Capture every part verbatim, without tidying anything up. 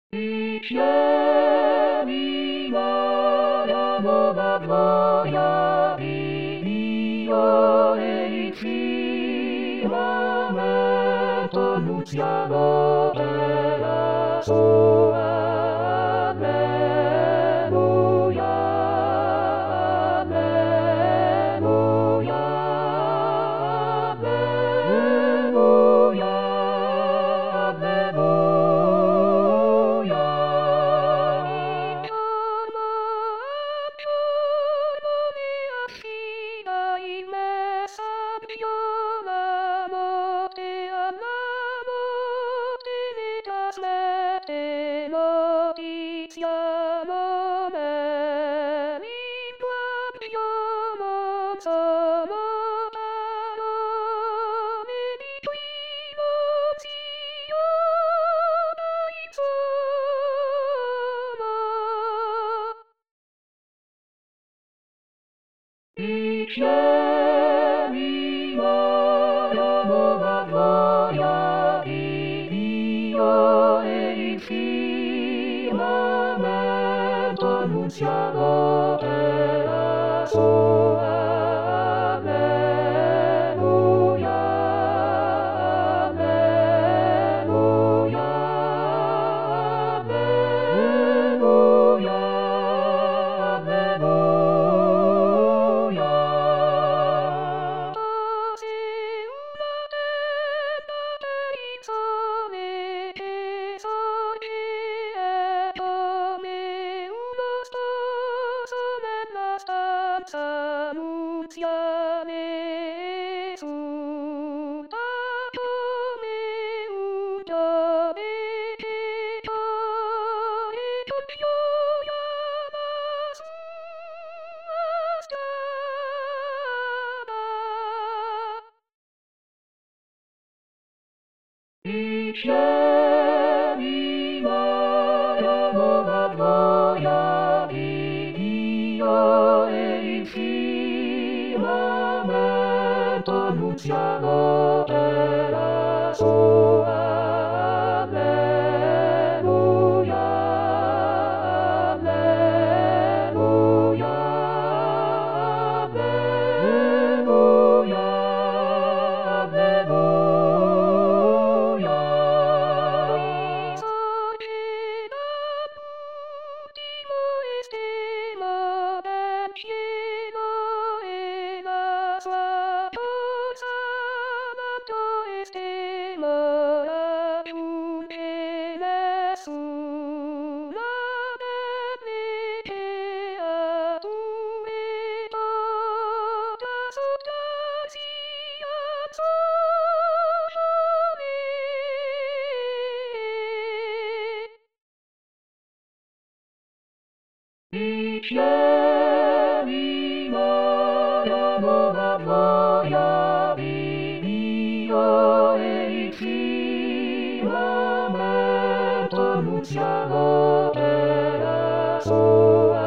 Siemi mala moja Dio e firmame Nunciano della sua Alleluia, Alleluia, Alleluia, Alleluia. Siemi mala moja Dio e firmamento Nunciano della sua Alleluia, Alleluia, Alleluia, Alleluia. Annunziare su dato me uda vegeto e con gioia la sua strada. Siemi mala moja Dio e firmamento Nunciano della sua Alleluia, Alleluia, Alleluia, Alleluia. Siemi mala moja Dio e firmamento Nunciano della sua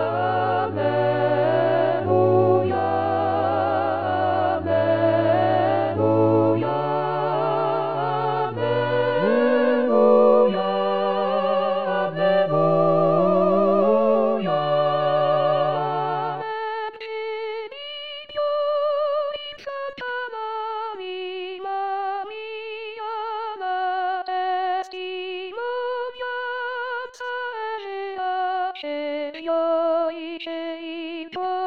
Alleluia, Alleluia, Alleluia, Alleluia. Io i cieli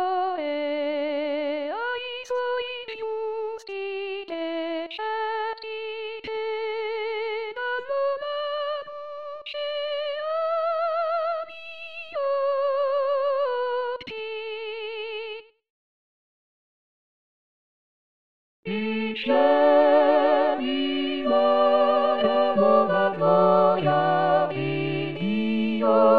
e ai suoi giusti decerti che danno la luce agli occhi. Siemi mala moja Dio